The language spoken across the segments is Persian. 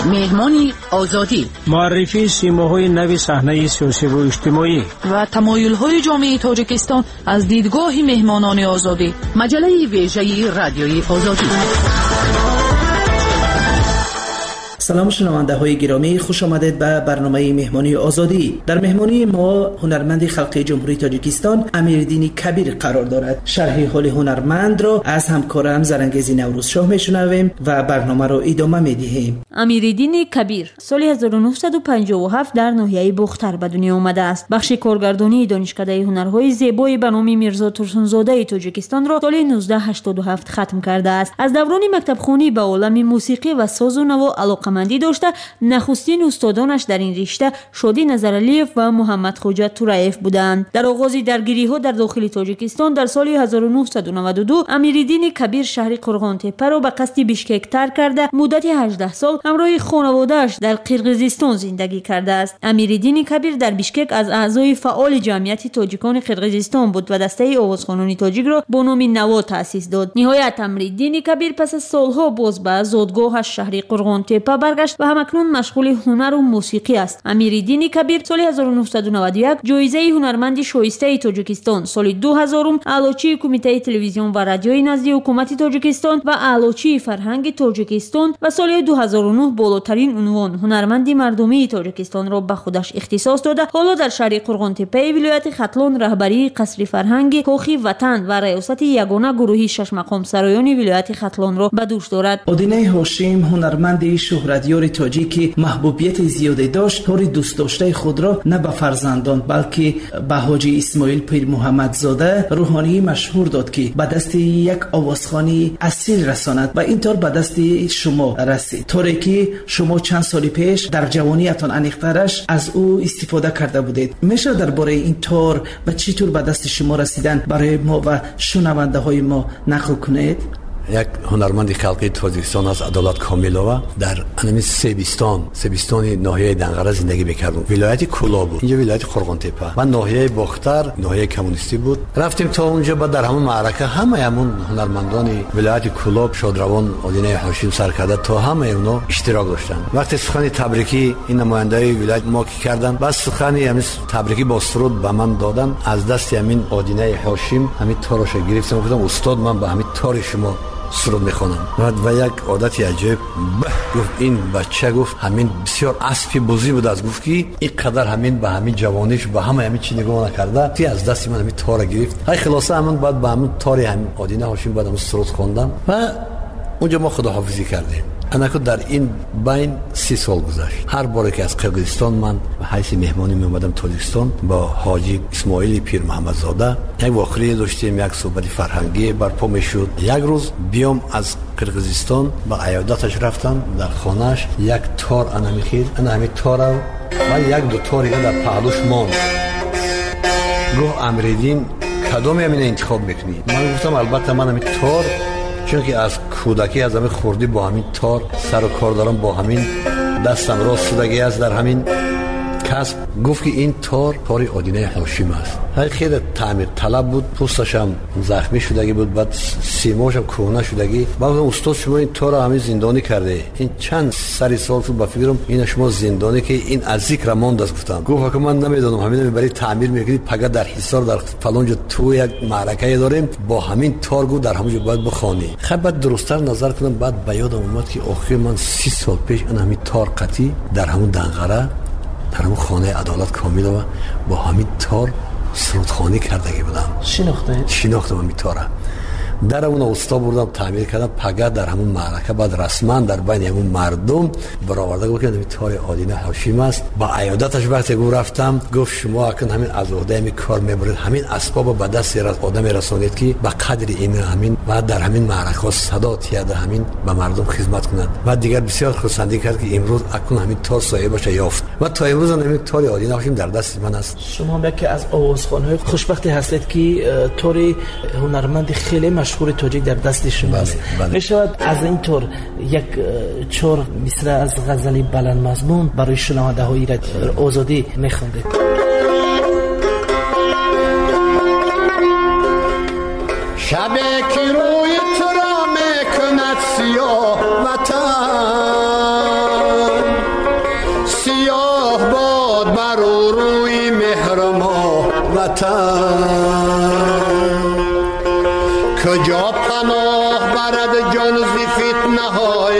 مهمانی آزادی، معرفی سیماهای نو صحنه سیاسی و اجتماعی و تمایل‌های جامعه تاجیکستان از دیدگاه مهمانان آزادی. مجله ویژه رادیوی آزادی. سلام شنونده های گرامی، خوش آمدید به برنامه مهمانی آزادی. در مهمانی ما هنرمند خلقی جمهوری تاجیکستان امیردین کبیر قرار دارد. شرح حال هنرمند را از همکارم زرنگیز نوروز شاه میشنویم و برنامه را ادامه میدهیم. امیردین کبیر سال 1957 در ناحیه بختر به دنیا آمده است. بخش کارگردانی دانشکده هنرهای زیبای به نام میرزا ترسونزاده تاجیکستان را سال 1987 ختم کرده است. از دوران مکتبخوانی به عالم موسیقی و ساز و نوا علاقه‌مندی داشته. نخستین استادانش در این رشته شادی نظرعلیف و محمد خوجا تورایف بودند. در آغاز درگیری‌ها در داخل تاجیکستان در سال 1992 امیردین کبیر شهر قرغان تپه را به قصد بیشکک ترک کرده مدت 18 سال همراه خانواده‌اش در قرقیزستان زندگی کرده است. امیردین کبیر در بیشکک از اعضای فعال جمعیت تاجیکان قرقیزستان بود و دسته آوازخوانان تاجیک را با نام نوا تأسیس داد. نهایت امیردین کبیر پس از سالها باز به زادگاهش شهر قرغان تپه برگشت و همکنون مشغول هنر و موسیقی است. امیردین کبیر سال 1991 جایزه هنرمند شایسته تاجیکستان، سال 2000 اعلاچی کمیته تلویزیون و رادیوی نزد حکومت تاجیکستان و اعلاچی فرهنگ تاجیکستان و سال 2009 بالاترین عنوان هنرمند مردمی تاجیکستان را به خودش اختصاص داده. حالا در شهر قرغان تپه ولایت ختلان رهبری قصر فرهنگ کاخی وطن و ریاست یگانه گروهی شش مقام سرایان ولایت ختلان را به دوش دارد. آدینه هاشم هنرمند شهرتیار تاجیکی محبوبیت زیادی داشت. طور دوست داشته خود را نه به فرزندان بلکه به حاجی اسماعیل پیر محمد زاده روحانی مشهور داد که به دست یک آوازخوانی اصیل رساند و اینطور به دست شما رسید. طوری که شما چند سال پیش در جوانیتان انیخترش از او استفاده کرده بودید. میشه درباره این طور و چطور به دست شما رسیدن برای ما و شنونده های ما نقل کنید؟ یک هنرمند خلقی تاجیکستان از عدالت کاملووا در انمی سیبستان ناحیه دنقره زندگی می‌کردم. ولایت کولا بود، اینجا ولایت قرغان تپه و ناحیه بختر ناحیه کمونیستی بود. رفتیم تا اونجا بعد در همون معرکه همون هنرمندان ولایت کولا شادروان آدینه هاشم سرکرده تا همه اونا اشتراک داشتن. وقتی سخن تبریکی این نمایندای ولایت ما کی کردن، بس سخن تبریکی با سرود به من دادن. از دست همین آدینه هاشم همین تاروش گرفتم، گفتم استاد من به همین تار شما سرود میخونم و یک عادتی عجیب گفت این بچه گفت همین بسیار اسبی بزی بود از گفت که این قدر همین به همین جوانیش به همین چی نگاه نکرده تی از دست من همین تار گرفت. های خلاصه همین بعد به همین تار همین آدینه هاشم بعد همین سرود خوندم و اونجا ما خداحافظی کردیم. انکو در این بین 30 سال گذشت. هر باری که از قرقیزستان من به حیث مهمانی می اومدم تاجیکستان با حاجی اسماعیل پیر محمد زاده یک واقعه داشتیم، یک صحبت فرهنگی برپا میشد. یک روز بیام از قرقیزستان با عیادتش رفتم در خانهش، یک تار انا میخید، انا همین تار و یک دو تار در پهلوش ماند. گفت امیردین کدام همین انتخاب میکنی؟ من گفتم البته من همین تار، چون که از کودکی از همین خوردی با همین تار سر و کار دارم، با همین دستم راست شدگی است در همین کسب. گفت که این تار آدینه هاشم است. خیلی تعمیر طلب بود، پوستش هم زخمی شدگی بود، بعد سیماش هم کهنه شدگی. بعد استاد شما این تار همین زندانی کرده، این چند سری سال تو با فکرم این شما زندانی که این از ذکر ماند است. گفتم گفت که من نمیدونم همین برای تعمیر میکنید پگاه در حصار در فلان جا تو یک معرکه داریم با همین تار گو در همونجا باید بخوانی. خب بعد درست‌تر نظر کردم، بعد به یادم اومد که آخر من 30 سال پیش این همین تار قطی در همون دنقره در همون خانه عدالت کاملووا با همین تار سرودخوانی کردگی بودم. شناختم همین تاره. در اون اوستا بردم تعمیر کردم پگاه در همون معرکه بعد رسما در بین همون مردم برآورده گفت که همین تار آدینه هاشم است. با عیادتش وقتی رفتم گفت شما اکن همین از عهده می کار میبرید، همین اسباب به دست آدم رسانید که به قدر این همین بعد در همین معرکه صدا تیاده همین به مردم خدمت کنند. بعد دیگر بسیار خرسندی کرد که امروز اکن همین تار صاحبش یافت و تا امروز همین تار آدینه هاشم در دست من است. شما یکی از آوازخوان‌های خوشبختی هستید که تار هنرمند خیلی مشهور تاجیک در دست شما است. می شود از این طور یک چهار مصرع از غزل بلند مضمون برای شنونده های آزادی میخوندید؟ شب که روی تو را میکند سیاه وطن، وطن کجا پناه برد جان ز فتنه های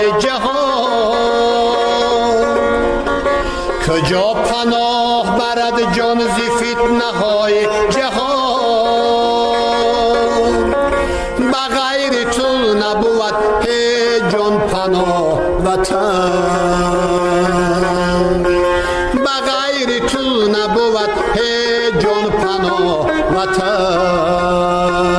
جهان کجا پناه برد جان ز فتنه های جهان بغیر تو نبود هیچ جان پناه وطن بغیر تو نبود هیچ جان پناه وطن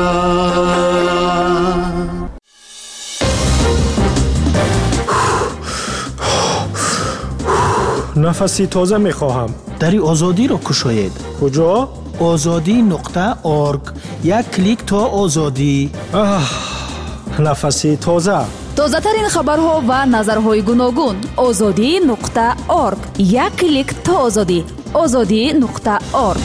نفسی تازه میخواهم. دری آزادی را کشاید. کجا؟ azadi.org. یک کلیک تا آزادی. نفسی تازه. تازه ترین خبرها و نظرهای گوناگون. azadi.org. یک کلیک تا آزادی. azadi.org.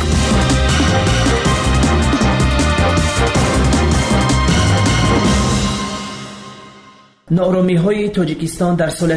نارامی های تاجیکستان در سال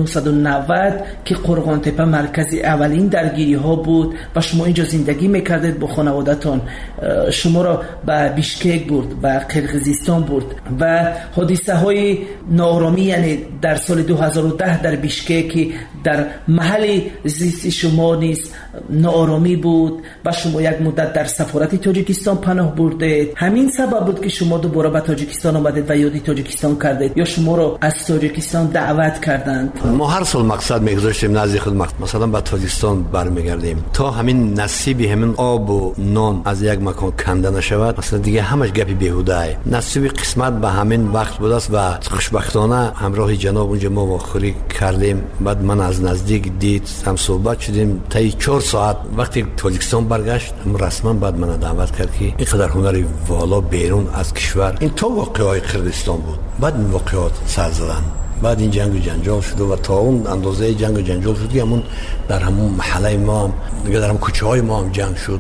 1990 که قرغان تپه مرکز اولین درگیری ها بود و شما اینجا زندگی میکردید با خانوادتان، شما را به بیشکک برد، به قرقیزستان برد و حادثه های نارامی، یعنی در سال 2010 در بیشکک در محل زیست شما نیز نارامی بود و شما یک مدت در سفارت تاجیکستان پناه بردید. همین سبب بود که شما دوباره به تاجیکستان آمدید و یادی تاجیکستان کردید یا شما را از تاجیکستان دعوت کردند؟ ما هر سال مقصد میگذاشتیم نزد خود مثلا به تاجیکستان برمیگردیم تا همین نصیبی همین آب و نان از یک مکان کنده نشود. مثلا دیگه همش گپی بیهوده ای. نصیب قسمت به همین وقت بود است و خوشبختانه همراه جناب اونجا ما واخوری کردیم. بعد من از نزدیک دید، هم صحبت شدیم تا 4 ساعت. وقتی تاجیکستان برگشت رسما بعد من دعوت کرد که اینقدر هنری والا بیرون از کشور، این تو واقعای قرقیزستان بود. بعد این واقعات سر زدن. بعد این جنگ و جنجال شد و تا اون اندازه جنگ و جنجال شد که همون در همون محله ما هم دیگه در همون کوچه های ما هم جنگ شد.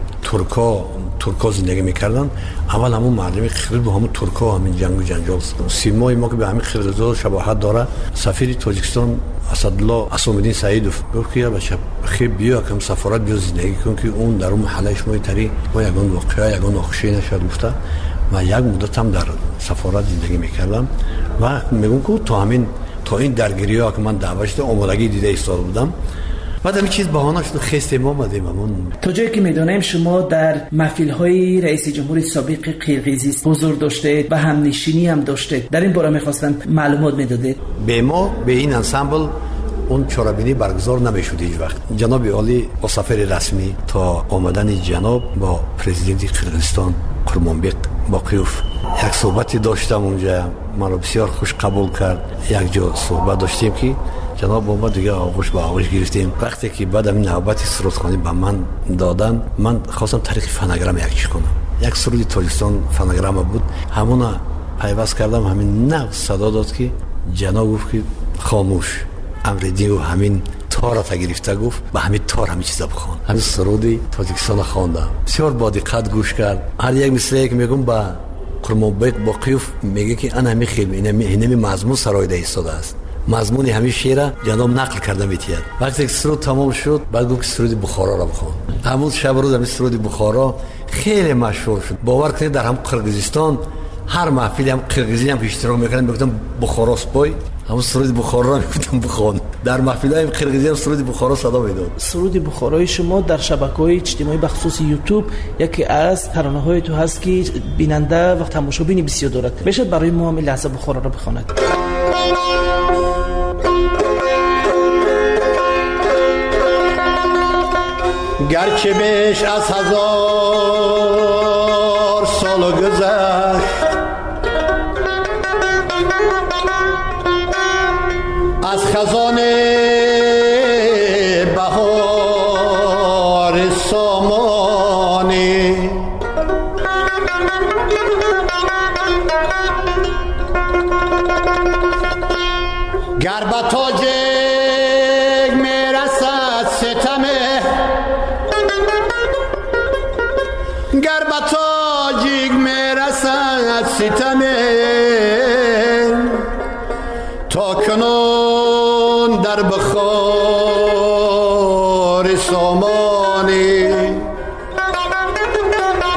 ترکا زندگی میکردن. اول همون مردمی قرقیز با همون ترکا همین جنگ و جنجال شد. سیمای ما که به همین قرقیزا شباهت داره. سفیر تاجیکستان اسدالله اسامالدین سعیدوف گفت که بچه خیلی بیا کم سفارت بیا زندگی کن که اون در اون محله شما تری ما یگان واقعا یگان ناخوشی نشد گفته. و یک مدت هم در سفارت زندگی میکردم و میگم که تا این درگیری ها که من دعوت شده آمادگی دیده ایستاده بودم. بعد همین چیز بهانه شد خسته ما آمدیم. تا جایی که میدونیم شما در محفل های رئیس جمهور سابق قرقیزستان حضور داشته و همنشینی هم داشته. در این باره میخواستم معلومات میدادید. به ما به این انسامبل اون چاره‌بینی برگزار نمیشد هیچ وقت. جناب عالی با سفر رسمی تا آمدن جناب با پرزیدنت قرقیزستان قرمانبق باقیوف یک صحبتی داشتم اونجا. من رو بسیار خوش قبول کرد. یک جا صحبت داشتیم که جناب با ما دیگه آغوش با آغوش گرفتیم. وقتی که بعد این نوبتی سرودخوانی به من دادن، من خواستم طریق فناگرام یک کنم. یک سرود تاجیکستان فناگرام بود، همون پیوست کردم. همین نو صدا داد که جناب گفت که خاموش امر دیو همین تار را گرفته گفت به همین تار همین چیزا بخوان. همین سرودی تاجیکستان خواندم. بسیار با دقت گوش کرد. هر یک مثلی که میگم با قرمانبق باقیوف میگه که انا همین خیلی اینمی مضمون سرایده ایستاده است. مضمون همین شعر جناب نقل کرده میتید. وقتی سرود تمام شد بعد گفت سرود بخارا را بخوان. همون شب روز همین سرود بخارا خیلی مشهور شد. باور کنید در هم قرقیزستان هر محفلی هم قرقیزی هم که اشتراک میکردن میگفتن بخارا سپای، همون سرود بخارا را میگفتن بخوان. در محفلای قرقیزی هم سرود بخارا صدا میداد. سرود بخارای شما در شبکه‌های اجتماعی به خصوص یوتیوب یکی از ترانه‌های تو هست که بیننده و تماشابین بسیار دارد. میشه برای ما هم لحظه بخارا را بخواند؟ گرچه بیش از 1000 سال گذشت از خزان بهار سامانی گر به تاجک میرسد ستمه، گر به تاجک میرسد ستمه، تا کنون در بخار سامانی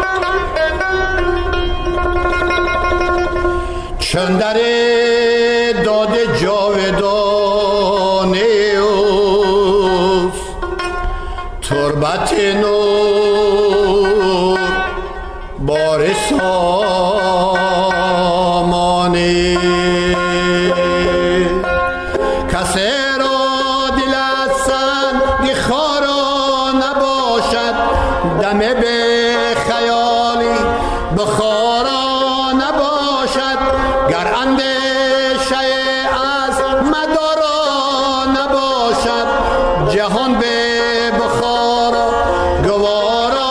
خط نور بار سامانی کسی را دل از سنگ خارا نباشد دم به خیالی بخارا نباشد گر اندیشه از مدارا نباشد جهان به بخارا گوارا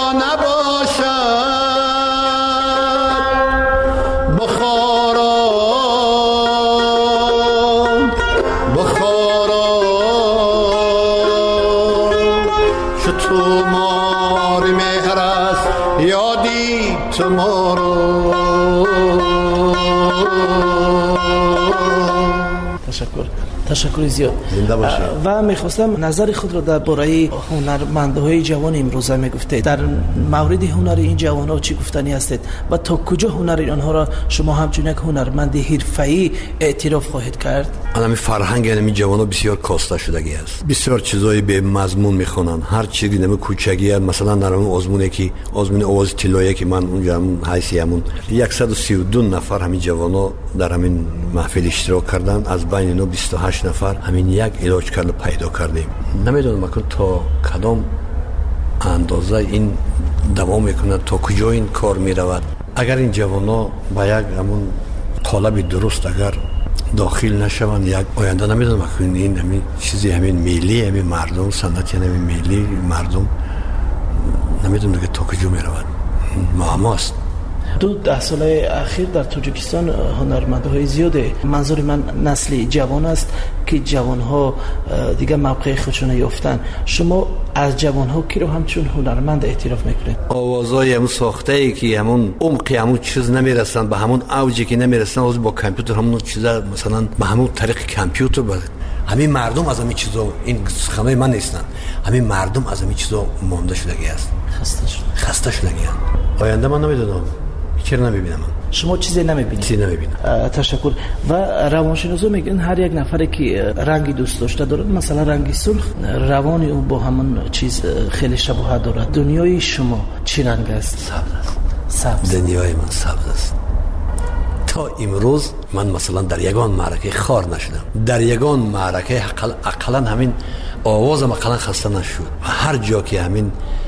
نباشد بخارا بخارا شو تو مار مهر است یادی تو ما رو تشکر زیاد. زنده باشید. و میخواستم نظر خود را درباره هنرمندهای جوان امروزه میگفتید. در مورد هنر این جوانها چی گفتنی هستید و تا کجا هنر آنها را شما همچون یک هنرمند حرفه‌ای اعتراف خواهید کرد؟ همین فرهنگ این جوانها بسیار کاسته شدگی است. بسیار چیزای به مضمون میخونن. هر چیزی نمی کوچگی مثلا در اون آزمونی که آزمون آواز طلایی که من اونجا حیثیتمون 132 نفر همین جوانها در همین محفل اشتراک کردن. از بین اینا 28 نفر همین یک علاج کرده پیدا کردیم. نمیدونم که تا کدام اندازه این دوام میکنه، تا کجا این کار میرود. اگر این جوانا با یک همون قالب درست اگر داخل نشوند یک آینده نمیدونم که این همین چیزی همین ملی همین مردم سنت همین ملی مردم نمیدونم که تا کجا میرود. معماست. 10 ساله اخیر در تاجیکستان هنرمندهای زیاده. منظور من نسل جوان است که جوانها دیگه موقع خودشون یافتن. شما از جوانها کی رو همچون هنرمند اعتراف میکنید؟ آوازای همون ساخته ای که همون عمقی همون چیز نمیرسن، به همون اوجی که نمیرسن، از با کامپیوتر همون چیزا مثلا به همون طریق کامپیوتر همین مردم از همین چیزا این خمه من نیستن. همین مردم از همین چیزا مونده شدگی است. خسته شدگی است. آینده من نمیدونم. چرا نمیبینم؟ شما چیزی نمیبینید؟ چیزی نمیبینم. تشکر. و روانشناسا میگن هر یک نفری که رنگی دوست داشته دارد، مثلا رنگی سرخ، روانی او با همون چیز خیلی شباهت دارد. دنیای شما چی رنگ است؟ سبز. دنیای من سبز است. تا امروز من مثلا در یگان معرکه خار نشدم. در یگان معرکه اقلا همین آوازم اقلا خسته نشد. و هر جا که همین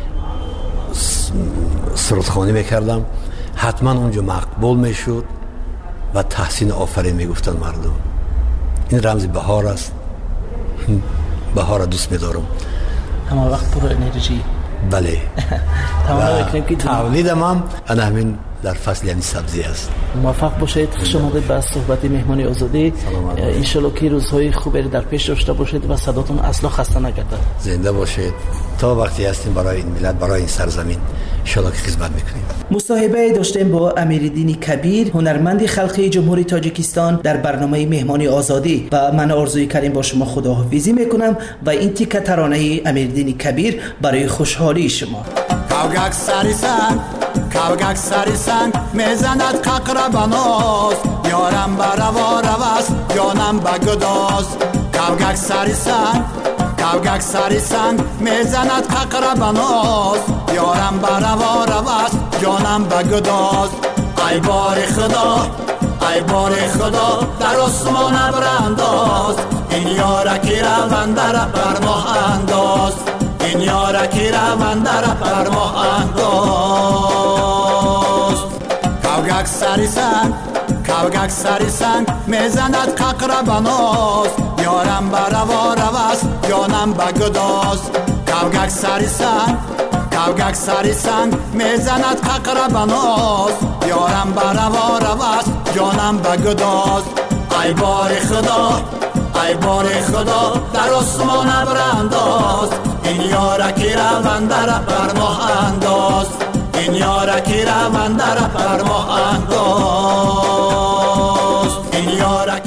سرودخوانی میکردم حتما اونجا مقبول میشد و تحسین آفرین میگفتن مردم. این رمز بهار است. بهار دوست میدارم. همه وقت پر انرژی. بله. تولیدم هم همین در فصل یعنی سبزی است. موفق باشید. خوش آمدید به صحبت مهمانی آزادی. ان شاءالله که روزهای خوبی در پیش داشته باشید و صداتون اصلا خسته نگردد. زنده باشید. تا وقتی هستیم برای این ملت، برای این سرزمین ان شاءالله که خدمت میکنیم. مصاحبه داشتیم با امیرالدین کبیر، هنرمند خلقی جمهوری تاجیکستان در برنامه مهمانی آزادی. و من آرزوی کردیم با شما خداحافظی میکنم و این تیکه ترانه امیرالدین کبیر برای خوشحالی شما. کاوگک سری سنگ میزند ققر بناز یارم بروا روست جانم بگداز. کاوگک سری سنگ میزند ققر بناز یارم بروا روست جانم بگداز. ای بار خدا در آسمان برانداز این یارکی روان در بر ماه انداز. این یارکی روان در بر ماه انداز. کاوگک سری سنگ میزند ققر بناز یارم بروا روست جانم بگداز. کاوگک سری سنگ میزند ققر بناز یارم بروا روست جانم بگداز. ای بار خدا در آسمان برانداز این یارکی روان در بر ماه انداز. این یارکی روان در بر ماه انداز. این یارکی